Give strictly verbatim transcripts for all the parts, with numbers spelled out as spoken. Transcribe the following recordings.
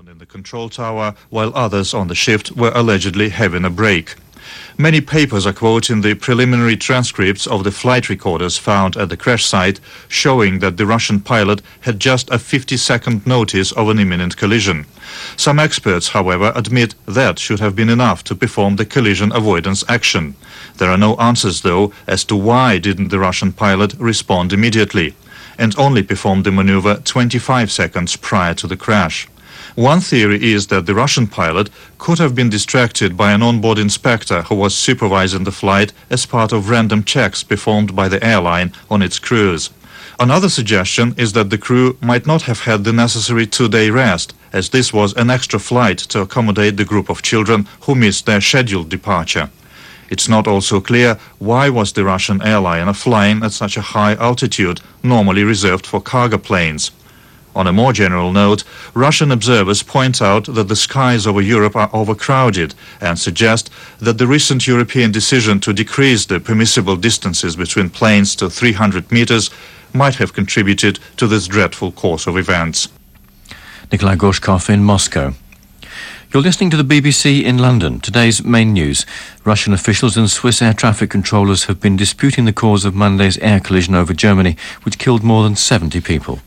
in the control tower, while others on the shift were allegedly having a break. Many papers are quoting the preliminary transcripts of the flight recorders found at the crash site, showing that the Russian pilot had just a fifty-second notice of an imminent collision. Some experts, however, admit that should have been enough to perform the collision avoidance action. There are no answers, though, as to why didn't the Russian pilot respond immediately, and only performed the maneuver twenty-five seconds prior to the crash. One theory is that the Russian pilot could have been distracted by an onboard inspector who was supervising the flight as part of random checks performed by the airline on its crews. Another suggestion is that the crew might not have had the necessary two-day rest, as this was an extra flight to accommodate the group of children who missed their scheduled departure. It's not also clear why was the Russian airliner flying at such a high altitude, normally reserved for cargo planes. On a more general note, Russian observers point out that the skies over Europe are overcrowded and suggest that the recent European decision to decrease the permissible distances between planes to three hundred meters might have contributed to this dreadful course of events. Nikolai Gorshkov in Moscow. You're listening to the B B C in London. Today's main news. Russian officials and Swiss air traffic controllers have been disputing the cause of Monday's air collision over Germany, which killed more than seventy people.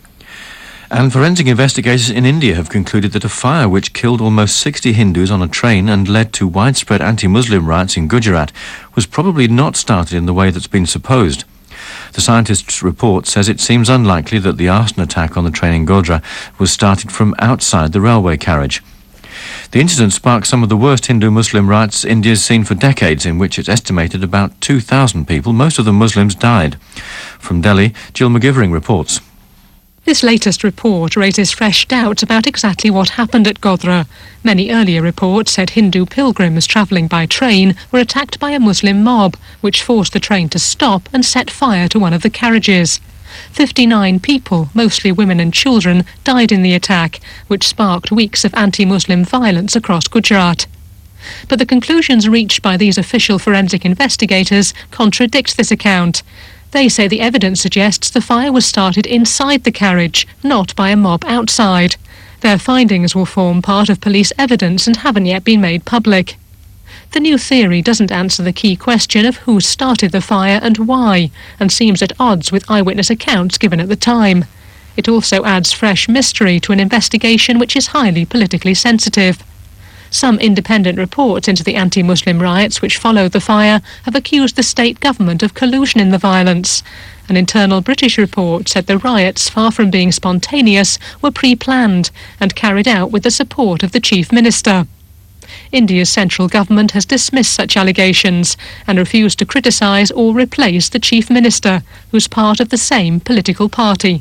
And forensic investigators in India have concluded that a fire which killed almost sixty Hindus on a train and led to widespread anti-Muslim riots in Gujarat was probably not started in the way that's been supposed. The scientists' report says it seems unlikely that the arson attack on the train in Godhra was started from outside the railway carriage. The incident sparked some of the worst Hindu-Muslim riots India's seen for decades, in which it's estimated about two thousand people, most of them Muslims, died. From Delhi, Jill McGivering reports. This latest report raises fresh doubts about exactly what happened at Godhra. Many earlier reports said Hindu pilgrims travelling by train were attacked by a Muslim mob, which forced the train to stop and set fire to one of the carriages. fifty-nine people, mostly women and children, died in the attack, which sparked weeks of anti-Muslim violence across Gujarat. But the conclusions reached by these official forensic investigators contradict this account. They say the evidence suggests the fire was started inside the carriage, not by a mob outside. Their findings will form part of police evidence and haven't yet been made public. The new theory doesn't answer the key question of who started the fire and why, and seems at odds with eyewitness accounts given at the time. It also adds fresh mystery to an investigation which is highly politically sensitive. Some independent reports into the anti-Muslim riots which followed the fire have accused the state government of collusion in the violence. An internal British report said the riots, far from being spontaneous, were pre-planned and carried out with the support of the Chief Minister. India's central government has dismissed such allegations and refused to criticise or replace the Chief Minister, who's part of the same political party.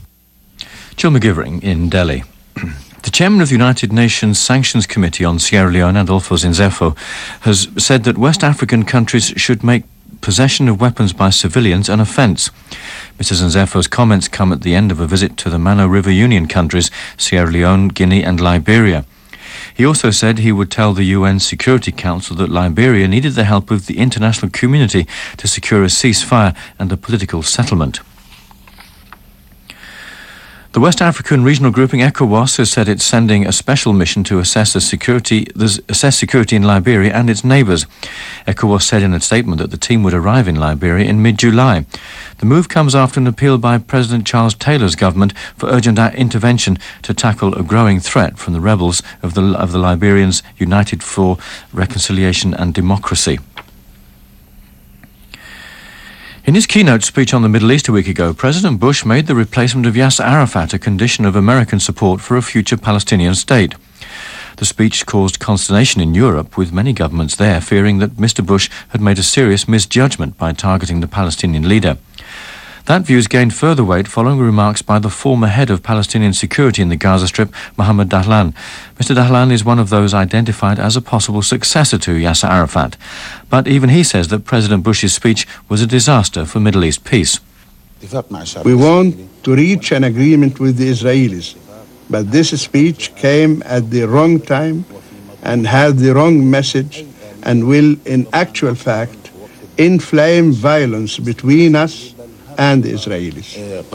Jill McGivering in Delhi. The chairman of the United Nations Sanctions Committee on Sierra Leone, Adolfo Zinzefo, has said that West African countries should make possession of weapons by civilians an offence. Mister Zinzefo's comments come at the end of a visit to the Mano River Union countries, Sierra Leone, Guinea and Liberia. He also said he would tell the U N Security Council that Liberia needed the help of the international community to secure a ceasefire and a political settlement. The West African regional grouping ECOWAS has said it's sending a special mission to assess, the security, assess security in Liberia and its neighbours. ECOWAS said in a statement that the team would arrive in Liberia in mid-July. The move comes after an appeal by President Charles Taylor's government for urgent intervention to tackle a growing threat from the rebels of the, of the Liberians United for Reconciliation and Democracy. In his keynote speech on the Middle East a week ago, President Bush made the replacement of Yasser Arafat a condition of American support for a future Palestinian state. The speech caused consternation in Europe, with many governments there fearing that Mister Bush had made a serious misjudgment by targeting the Palestinian leader. That view has gained further weight following remarks by the former head of Palestinian security in the Gaza Strip, Mohammed Dahlan. Mister Dahlan is one of those identified as a possible successor to Yasser Arafat. But even he says that President Bush's speech was a disaster for Middle East peace. We want to reach an agreement with the Israelis, but this speech came at the wrong time and had the wrong message and will, in actual fact, inflame violence between us and the Israelis.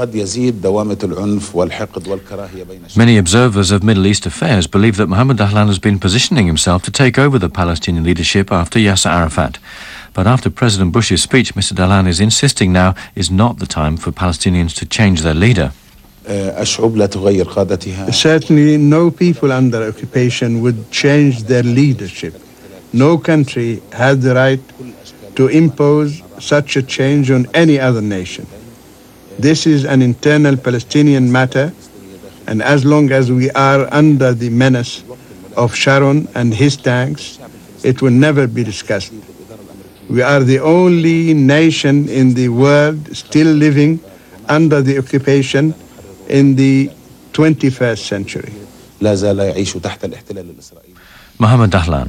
Many observers of Middle East affairs believe that Mohammed Dahlan has been positioning himself to take over the Palestinian leadership after Yasser Arafat. But after President Bush's speech, Mister Dahlan is insisting now is not the time for Palestinians to change their leader. Certainly no people under occupation would change their leadership. No country has the right to impose such a change on any other nation. This is an internal Palestinian matter, and as long as we are under the menace of Sharon and his tanks, it will never be discussed. We are the only nation in the world still living under the occupation in the twenty-first century. Mohammed Dahlan.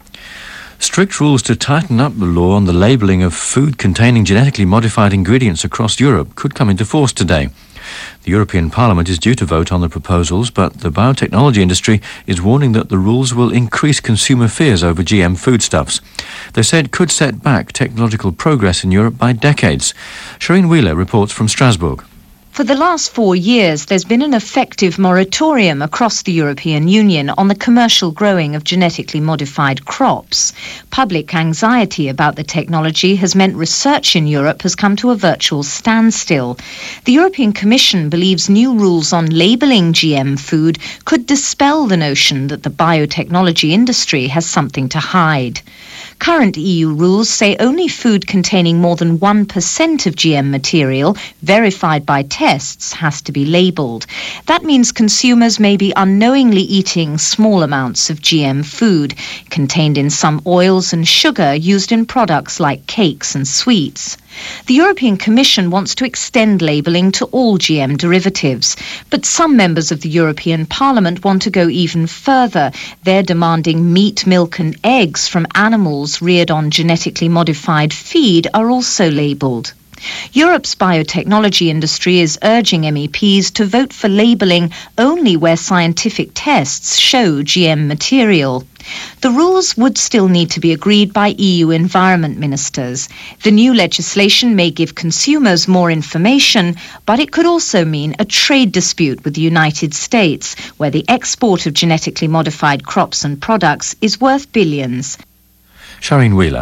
Strict rules to tighten up the law on the labelling of food containing genetically modified ingredients across Europe could come into force today. The European Parliament is due to vote on the proposals, but the biotechnology industry is warning that the rules will increase consumer fears over G M foodstuffs. They say it could set back technological progress in Europe by decades. Shireen Wheeler reports from Strasbourg. For the last four years, there's been an effective moratorium across the European Union on the commercial growing of genetically modified crops. Public anxiety about the technology has meant research in Europe has come to a virtual standstill. The European Commission believes new rules on labelling G M food could dispel the notion that the biotechnology industry has something to hide. Current E U rules say only food containing more than one percent of G M material, verified by tests, has to be labelled. That means consumers may be unknowingly eating small amounts of G M food, contained in some oils and sugar used in products like cakes and sweets. The European Commission wants to extend labelling to all G M derivatives, but some members of the European Parliament want to go even further. They're demanding meat, milk and eggs from animals reared on genetically modified feed are also labelled. Europe's biotechnology industry is urging M E Ps to vote for labelling only where scientific tests show G M material. The rules would still need to be agreed by E U environment ministers. The new legislation may give consumers more information, but it could also mean a trade dispute with the United States, where the export of genetically modified crops and products is worth billions. Shireen Wheeler.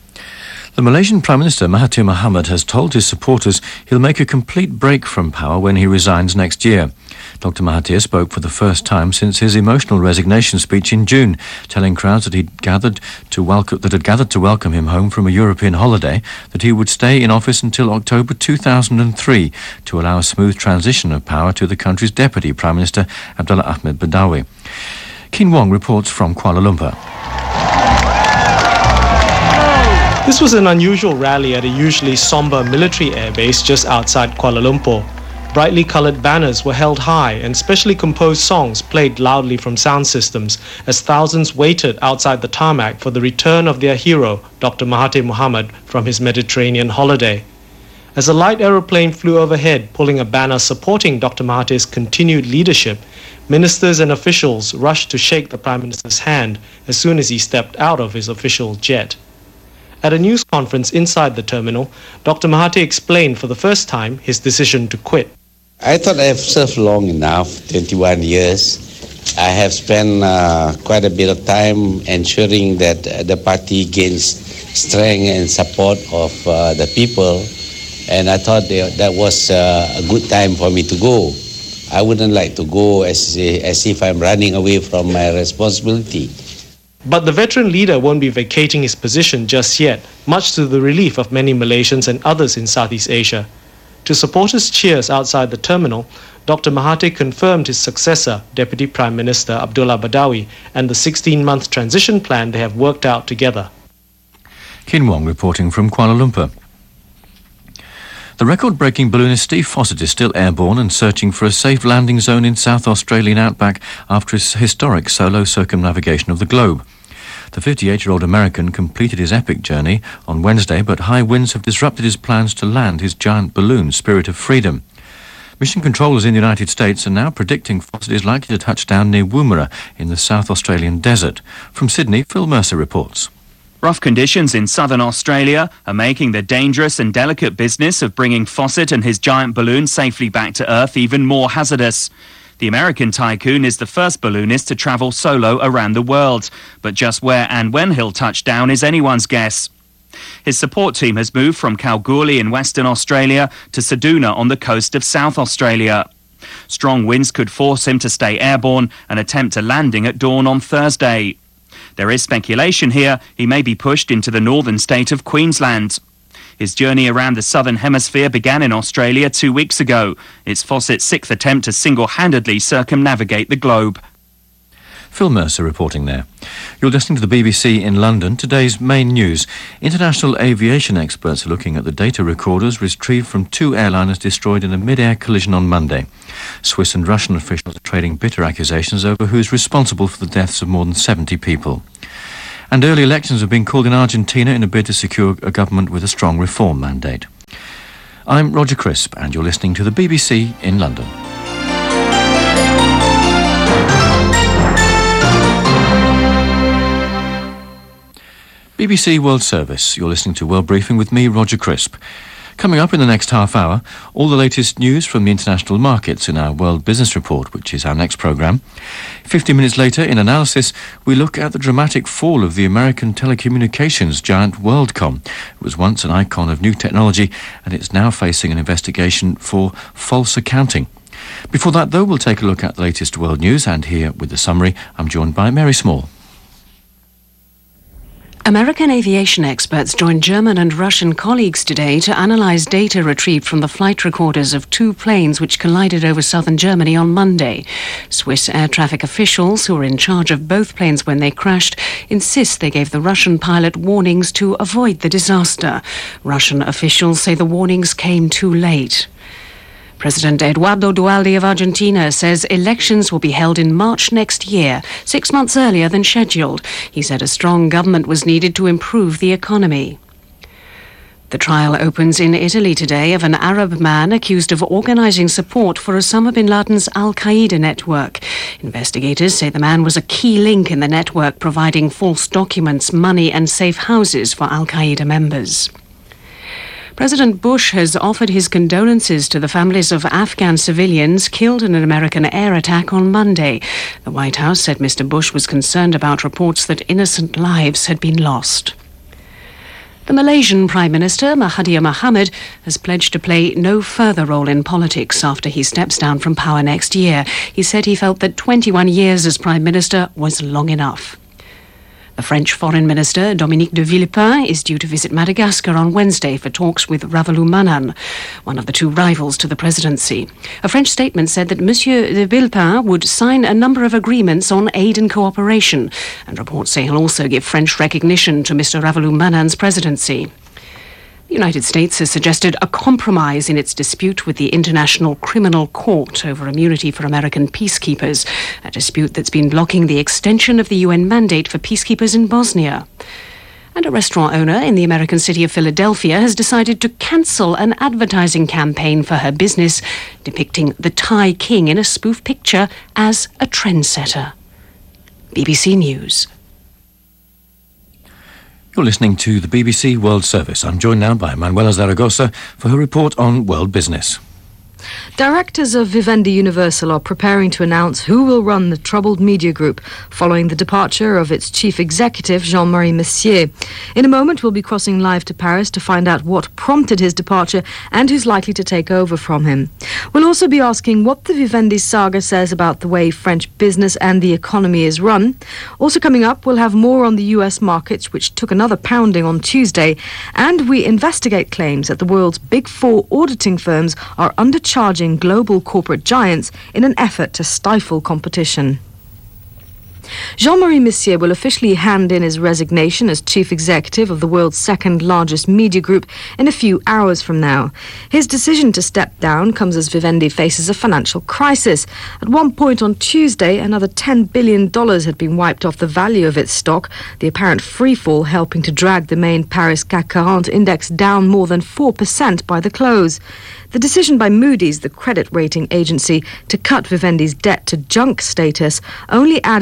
The Malaysian Prime Minister Mahathir Mohamad has told his supporters he'll make a complete break from power when he resigns next year. Doctor Mahathir spoke for the first time since his emotional resignation speech in June, telling crowds that he'd gathered to welcome that had gathered to welcome him home from a European holiday that he would stay in office until October two thousand three to allow a smooth transition of power to the country's Deputy Prime Minister Abdullah Ahmed Badawi. Kin Wong reports from Kuala Lumpur. This was an unusual rally at a usually somber military airbase just outside Kuala Lumpur. Brightly coloured banners were held high and specially composed songs played loudly from sound systems as thousands waited outside the tarmac for the return of their hero, Doctor Mahathir Mohamad, from his Mediterranean holiday. As a light aeroplane flew overhead, pulling a banner supporting Doctor Mahathir's continued leadership, ministers and officials rushed to shake the Prime Minister's hand as soon as he stepped out of his official jet. At a news conference inside the terminal, Doctor Mahathir explained for the first time his decision to quit. I thought I have served long enough, twenty-one years. I have spent uh, quite a bit of time ensuring that uh, the party gains strength and support of uh, the people, and I thought they, that was uh, a good time for me to go. I wouldn't like to go as, as if I'm running away from my responsibility. But the veteran leader won't be vacating his position just yet, much to the relief of many Malaysians and others in Southeast Asia. To supporters' cheers outside the terminal, Doctor Mahathir confirmed his successor, Deputy Prime Minister Abdullah Badawi, and the sixteen-month transition plan they have worked out together. Kin Wong reporting from Kuala Lumpur. The record-breaking balloonist Steve Fossett is still airborne and searching for a safe landing zone in South Australian outback after his historic solo circumnavigation of the globe. The fifty-eight-year-old American completed his epic journey on Wednesday, but high winds have disrupted his plans to land his giant balloon, Spirit of Freedom. Mission controllers in the United States are now predicting Fossett is likely to touch down near Woomera in the South Australian desert. From Sydney, Phil Mercer reports. Rough conditions in southern Australia are making the dangerous and delicate business of bringing Fawcett and his giant balloon safely back to Earth even more hazardous. The American tycoon is the first balloonist to travel solo around the world, but just where and when he'll touch down is anyone's guess. His support team has moved from Kalgoorlie in Western Australia to Ceduna on the coast of South Australia. Strong winds could force him to stay airborne and attempt a landing at dawn on Thursday. There is speculation here he may be pushed into the northern state of Queensland. His journey around the southern hemisphere began in Australia two weeks ago. It's Fawcett's sixth attempt to single-handedly circumnavigate the globe. Phil Mercer reporting there. You're listening to the B B C in London. Today's main news. International aviation experts are looking at the data recorders retrieved from two airliners destroyed in a mid-air collision on Monday. Swiss and Russian officials are trading bitter accusations over who's responsible for the deaths of more than seventy people. And early elections have been called in Argentina in a bid to secure a government with a strong reform mandate. I'm Roger Crisp, and you're listening to the B B C in London. B B C World Service. You're listening to World Briefing with me, Roger Crisp. Coming up in the next half hour, all the latest news from the international markets in our World Business Report, which is our next programme. Fifty minutes later, in Analysis, we look at the dramatic fall of the American telecommunications giant WorldCom. It was once an icon of new technology, and it's now facing an investigation for false accounting. Before that, though, we'll take a look at the latest world news, and here with the summary, I'm joined by Mary Small. American aviation experts joined German and Russian colleagues today to analyse data retrieved from the flight recorders of two planes which collided over southern Germany on Monday. Swiss air traffic officials, who were in charge of both planes when they crashed, insist they gave the Russian pilot warnings to avoid the disaster. Russian officials say the warnings came too late. President Eduardo Dualde of Argentina says elections will be held in March next year, six months earlier than scheduled. He said a strong government was needed to improve the economy. The trial opens in Italy today of an Arab man accused of organising support for Osama bin Laden's Al-Qaeda network. Investigators say the man was a key link in the network, providing false documents, money and safe houses for Al-Qaeda members. President Bush has offered his condolences to the families of Afghan civilians killed in an American air attack on Monday. The White House said Mister Bush was concerned about reports that innocent lives had been lost. The Malaysian Prime Minister, Mahathir Mohamad, has pledged to play no further role in politics after he steps down from power next year. He said he felt that twenty-one years as Prime Minister was long enough. The French Foreign Minister, Dominique de Villepin, is due to visit Madagascar on Wednesday for talks with Ravalomanana, one of the two rivals to the presidency. A French statement said that Monsieur de Villepin would sign a number of agreements on aid and cooperation, and reports say he'll also give French recognition to Mister Ravalomanana's presidency. The United States has suggested a compromise in its dispute with the International Criminal Court over immunity for American peacekeepers, a dispute that's been blocking the extension of the U N mandate for peacekeepers in Bosnia. And a restaurant owner in the American city of Philadelphia has decided to cancel an advertising campaign for her business, depicting the Thai king in a spoof picture as a trendsetter. B B C News. You're listening to the B B C World Service. I'm joined now by Manuela Zaragoza for her report on world business. Directors of Vivendi Universal are preparing to announce who will run the troubled media group following the departure of its chief executive, Jean-Marie Messier. In a moment, we'll be crossing live to Paris to find out what prompted his departure and who's likely to take over from him. We'll also be asking what the Vivendi saga says about the way French business and the economy is run. Also coming up, we'll have more on the U S markets, which took another pounding on Tuesday, and we investigate claims that the world's big four auditing firms are undercharging global corporate giants in an effort to stifle competition. Jean-Marie Messier will officially hand in his resignation as chief executive of the world's second largest media group in a few hours from now. His decision to step down comes as Vivendi faces a financial crisis. At one point on Tuesday, another ten billion dollars had been wiped off the value of its stock, the apparent freefall helping to drag the main Paris C A C forty index down more than four percent by the close. The decision by Moody's, the credit rating agency, to cut Vivendi's debt to junk status only added to rumors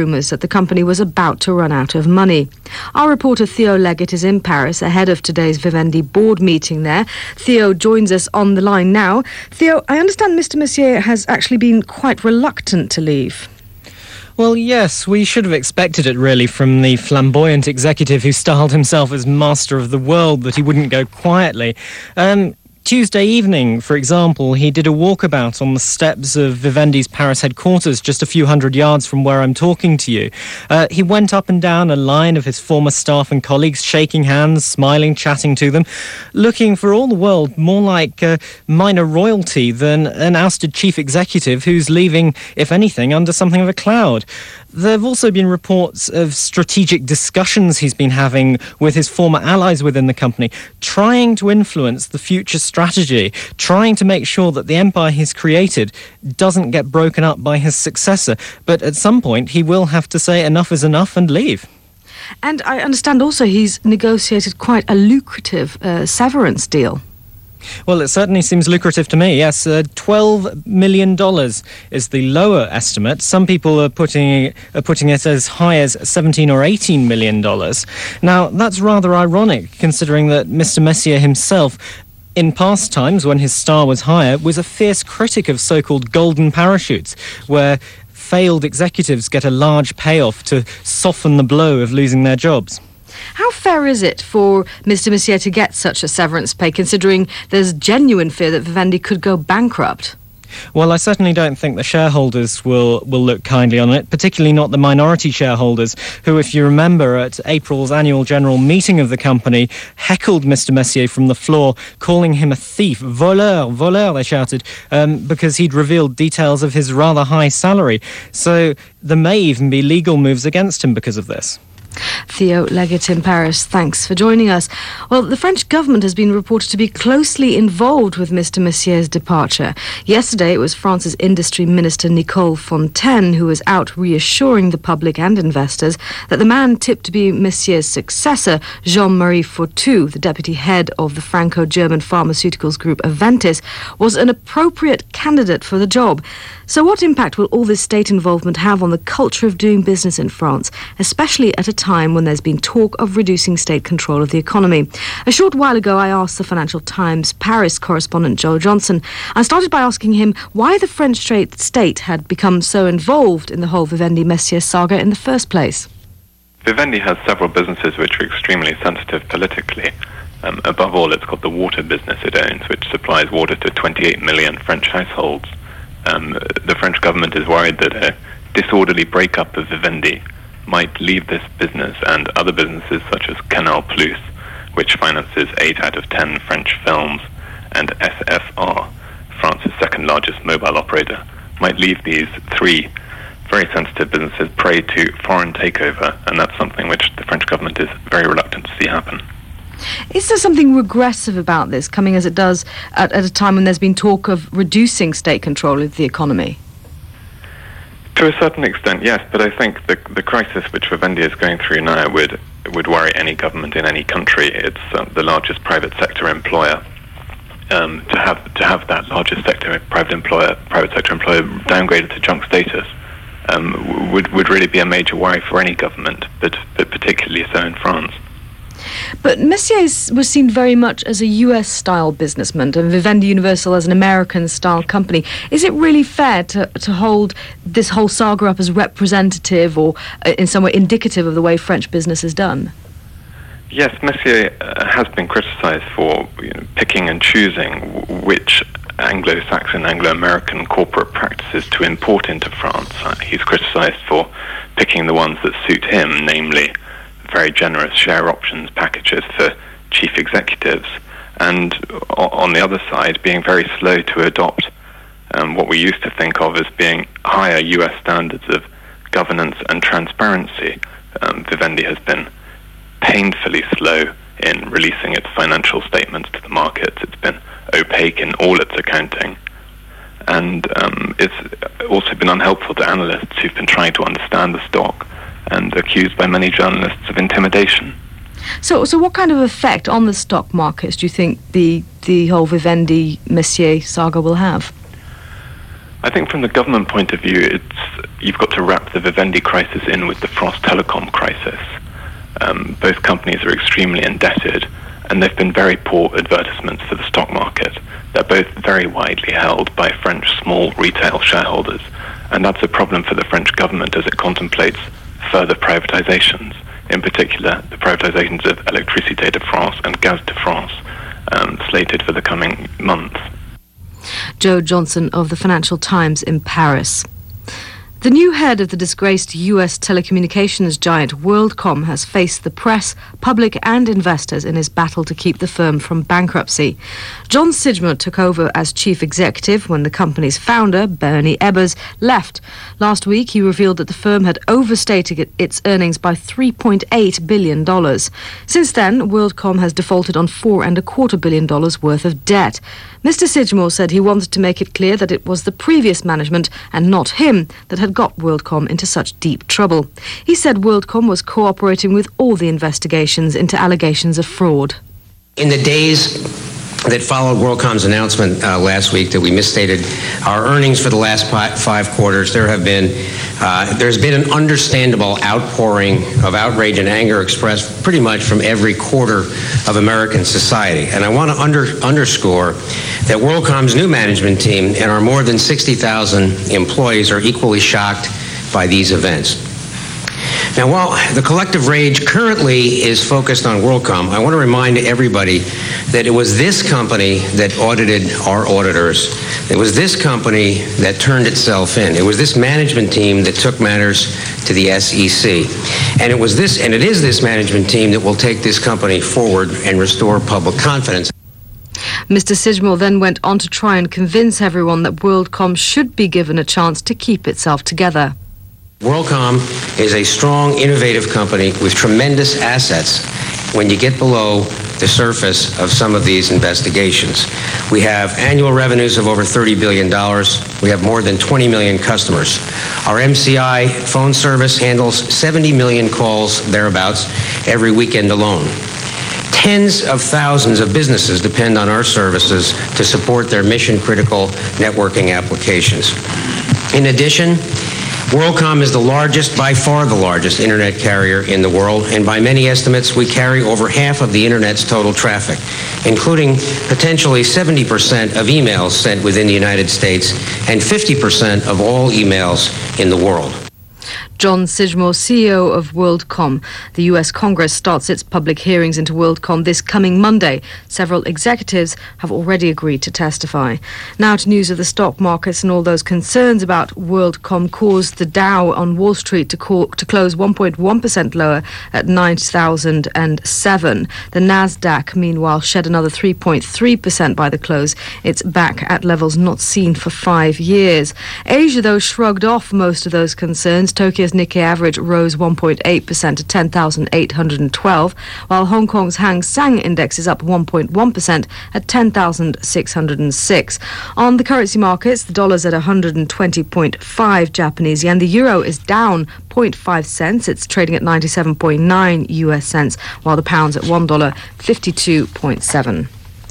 rumours that the company was about to run out of money. Our reporter Theo Leggett is in Paris ahead of today's Vivendi board meeting there. Theo joins us on the line now. Theo, I understand Mister Messier has actually been quite reluctant to leave. Well, yes, we should have expected it, really, from the flamboyant executive who styled himself as master of the world, that he wouldn't go quietly. Um, Tuesday evening, for example, he did a walkabout on the steps of Vivendi's Paris headquarters, just a few hundred yards from where I'm talking to you. Uh, he went up and down a line of his former staff and colleagues, shaking hands, smiling, chatting to them, looking for all the world more like uh, minor royalty than an ousted chief executive who's leaving, if anything, under something of a cloud. There have also been reports of strategic discussions he's been having with his former allies within the company, trying to influence the future strategy, trying to make sure that the empire he's created doesn't get broken up by his successor. But at some point, he will have to say enough is enough and leave. And I understand also he's negotiated quite a lucrative uh, severance deal. Well, it certainly seems lucrative to me, yes. Uh, twelve million dollars is the lower estimate. Some people are putting, are putting it as high as seventeen or eighteen million dollars. Now, that's rather ironic, considering that Mister Messier himself, in past times when his star was higher, was a fierce critic of so-called golden parachutes, where failed executives get a large payoff to soften the blow of losing their jobs. How fair is it for Mister Messier to get such a severance pay, considering there's genuine fear that Vivendi could go bankrupt? Well, I certainly don't think the shareholders will, will look kindly on it, particularly not the minority shareholders, who, if you remember, at April's annual general meeting of the company, heckled Mister Messier from the floor, calling him a thief. Voleur, voleur, they shouted, um, because he'd revealed details of his rather high salary. So there may even be legal moves against him because of this. Theo Leggett in Paris, thanks for joining us. Well, the French government has been reported to be closely involved with Mister Messier's departure. Yesterday, it was France's Industry Minister Nicole Fontaine who was out reassuring the public and investors that the man tipped to be Messier's successor, Jean-Marie Fortu, the deputy head of the Franco-German pharmaceuticals group Aventis, was an appropriate candidate for the job. So what impact will all this state involvement have on the culture of doing business in France, especially at a time when there's been talk of reducing state control of the economy? A short while ago, I asked the Financial Times Paris correspondent Joe Johnson. I started by asking him why the French state had become so involved in the whole Vivendi-Messier saga in the first place. Vivendi has several businesses which are extremely sensitive politically. Um, above all, it's got the water business it owns, which supplies water to twenty-eight million French households. Um, the French government is worried that a disorderly breakup of Vivendi might leave this business and other businesses such as Canal Plus, which finances eight out of ten French films, and S F R, France's second largest mobile operator, might leave these three very sensitive businesses prey to foreign takeover, and that's something which the French government is very reluctant to see happen. Is there something regressive about this, coming as it does at, at a time when there's been talk of reducing state control of the economy? To a certain extent, yes, but I think the the crisis which Vivendi is going through now would would worry any government in any country. It's uh, the largest private sector employer. Um, to have to have that largest sector private employer private sector employer downgraded to junk status um, would would really be a major worry for any government, but but particularly so in France. But Messier was seen very much as a U S-style businessman and Vivendi Universal as an American-style company. Is it really fair to, to hold this whole saga up as representative or uh, in some way indicative of the way French business is done? Yes, Messier uh, has been criticised for you know, picking and choosing w- which Anglo-Saxon, Anglo-American corporate practices to import into France. Uh, he's criticised for picking the ones that suit him, namely very generous share options packages for chief executives, and o- on the other side, being very slow to adopt um, what we used to think of as being higher U S standards of governance and transparency. Um, Vivendi has been painfully slow in releasing its financial statements to the markets. It's been opaque in all its accounting, and um, it's also been unhelpful to analysts who've been trying to understand the stock, and accused by many journalists of intimidation. So, so what kind of effect on the stock markets do you think the the whole Vivendi-Messier saga will have? I think from the government point of view, it's you've got to wrap the Vivendi crisis in with the France Telecom crisis. Um, both companies are extremely indebted, and they've been very poor advertisements for the stock market. They're both very widely held by French small retail shareholders, and that's a problem for the French government as it contemplates further privatizations, in particular the privatizations of Électricité de France and Gaz de France, um, slated for the coming months. Joe Johnson of the Financial Times in Paris. The new head of the disgraced U S telecommunications giant WorldCom has faced the press, public and investors in his battle to keep the firm from bankruptcy. John Sidgmore took over as chief executive when the company's founder, Bernie Ebbers, left. Last week he revealed that the firm had overstated its earnings by three point eight billion dollars. Since then, WorldCom has defaulted on four and a quarter billion dollars worth of debt. Mister Sidgmore said he wanted to make it clear that it was the previous management and not him that had got WorldCom into such deep trouble. He said WorldCom was cooperating with all the investigations into allegations of fraud. In the days that followed WorldCom's announcement uh, last week that we misstated our earnings for the last five, five quarters, there have been uh, there's been an understandable outpouring of outrage and anger expressed pretty much from every quarter of American society. And I want to under, underscore that WorldCom's new management team and our more than sixty thousand employees are equally shocked by these events. Now, while the collective rage currently is focused on WorldCom, I want to remind everybody that it was this company that audited our auditors. It was this company that turned itself in. It was this management team that took matters to the S E C. And it was this, and it is this management team that will take this company forward and restore public confidence. Mister Sidgmore then went on to try and convince everyone that WorldCom should be given a chance to keep itself together. WorldCom is a strong, innovative company with tremendous assets when you get below the surface of some of these investigations. We have annual revenues of over thirty billion dollars. We have more than twenty million customers. Our M C I phone service handles seventy million calls, thereabouts, every weekend alone. Tens of thousands of businesses depend on our services to support their mission-critical networking applications. In addition, WorldCom is the largest, by far the largest, internet carrier in the world, and by many estimates, we carry over half of the internet's total traffic, including potentially seventy percent of emails sent within the United States and fifty percent of all emails in the world. John Sidgmore, C E O of WorldCom. The U S Congress starts its public hearings into WorldCom this coming Monday. Several executives have already agreed to testify. Now to news of the stock markets, and all those concerns about WorldCom caused the Dow on Wall Street to, call, to close one point one percent lower at nine thousand seven. The Nasdaq, meanwhile, shed another three point three percent by the close. It's back at levels not seen for five years. Asia, though, shrugged off most of those concerns. Tokyo's Nikkei average rose one point eight percent to ten thousand eight hundred twelve, while Hong Kong's Hang Seng index is up one point one percent at ten thousand six hundred six. On the currency markets, the dollar's at one hundred twenty point five Japanese yen. The euro is down zero point five cents. It's trading at ninety-seven point nine U S cents, while the pound's at one dollar fifty-two point seven.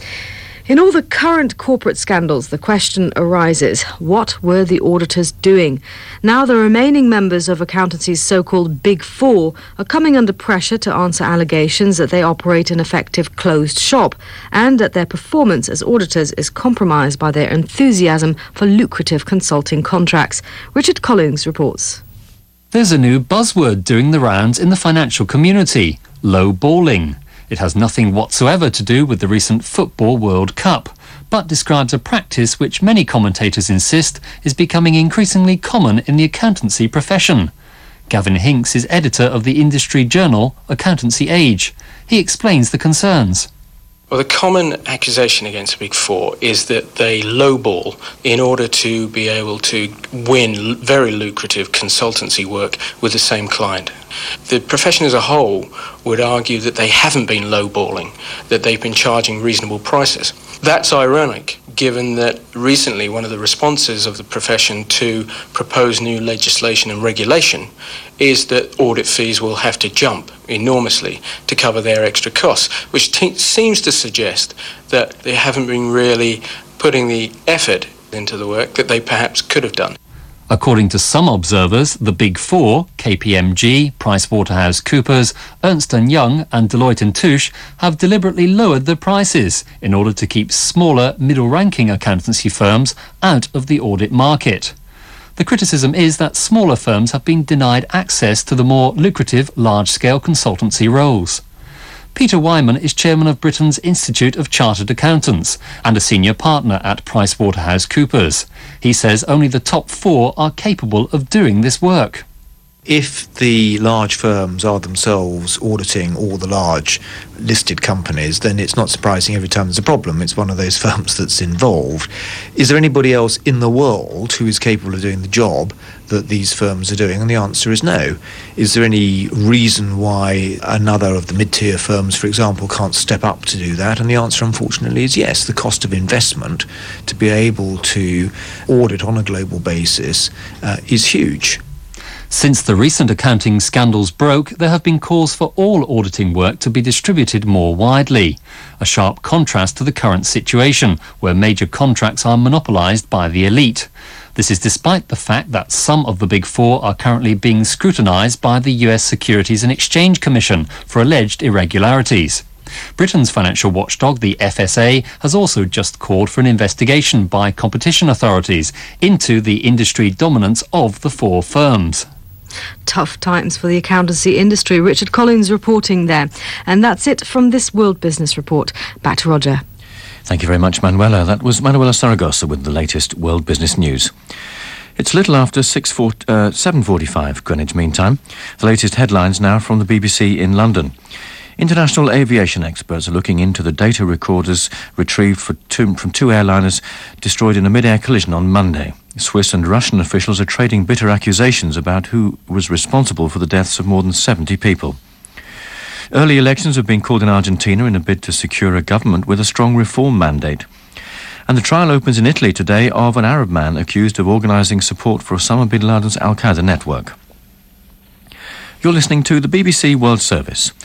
In all the current corporate scandals, the question arises, what were the auditors doing? Now the remaining members of accountancy's so-called Big Four are coming under pressure to answer allegations that they operate an effective closed shop and that their performance as auditors is compromised by their enthusiasm for lucrative consulting contracts. Richard Collins reports. There's a new buzzword doing the rounds in the financial community, low-balling. It has nothing whatsoever to do with the recent Football World Cup, but describes a practice which many commentators insist is becoming increasingly common in the accountancy profession. Gavin Hinks is editor of the industry journal Accountancy Age. He explains the concerns. Well, the common accusation against the Big Four is that they lowball in order to be able to win very lucrative consultancy work with the same client. The profession as a whole would argue that they haven't been lowballing, that they've been charging reasonable prices. That's ironic, given that recently one of the responses of the profession to proposed new legislation and regulation is that audit fees will have to jump enormously to cover their extra costs, which te- seems to suggest that they haven't been really putting the effort into the work that they perhaps could have done. According to some observers, the Big Four, K P M G, PricewaterhouseCoopers, Ernst and Young and Deloitte and Touche, have deliberately lowered their prices in order to keep smaller, middle-ranking accountancy firms out of the audit market. The criticism is that smaller firms have been denied access to the more lucrative, large-scale consultancy roles. Peter Wyman is chairman of Britain's Institute of Chartered Accountants and a senior partner at PricewaterhouseCoopers. He says only the top four are capable of doing this work. If the large firms are themselves auditing all the large listed companies, then it's not surprising every time there's a problem. It's one of those firms that's involved. Is there anybody else in the world who is capable of doing the job that these firms are doing? And the answer is no. Is there any reason why another of the mid-tier firms, for example, can't step up to do that? And the answer, unfortunately, is yes. The cost of investment to be able to audit on a global basis uh, is huge. Since the recent accounting scandals broke, there have been calls for all auditing work to be distributed more widely, a sharp contrast to the current situation, where major contracts are monopolised by the elite. This is despite the fact that some of the Big Four are currently being scrutinised by the U S Securities and Exchange Commission for alleged irregularities. Britain's financial watchdog, the F S A, has also just called for an investigation by competition authorities into the industry dominance of the four firms. Tough times for the accountancy industry. Richard Collins reporting there. And that's it from this World Business Report. Back to Roger. Thank you very much, Manuela. That was Manuela Saragossa with the latest World Business News. It's a little after seven forty-five Greenwich Mean Time. The latest headlines now from the B B C in London. International aviation experts are looking into the data recorders retrieved for two, from two airliners destroyed in a mid-air collision on Monday. Swiss and Russian officials are trading bitter accusations about who was responsible for the deaths of more than seventy people. Early elections have been called in Argentina in a bid to secure a government with a strong reform mandate. And the trial opens in Italy today of an Arab man accused of organising support for Osama bin Laden's Al-Qaeda network. You're listening to the B B C World Service.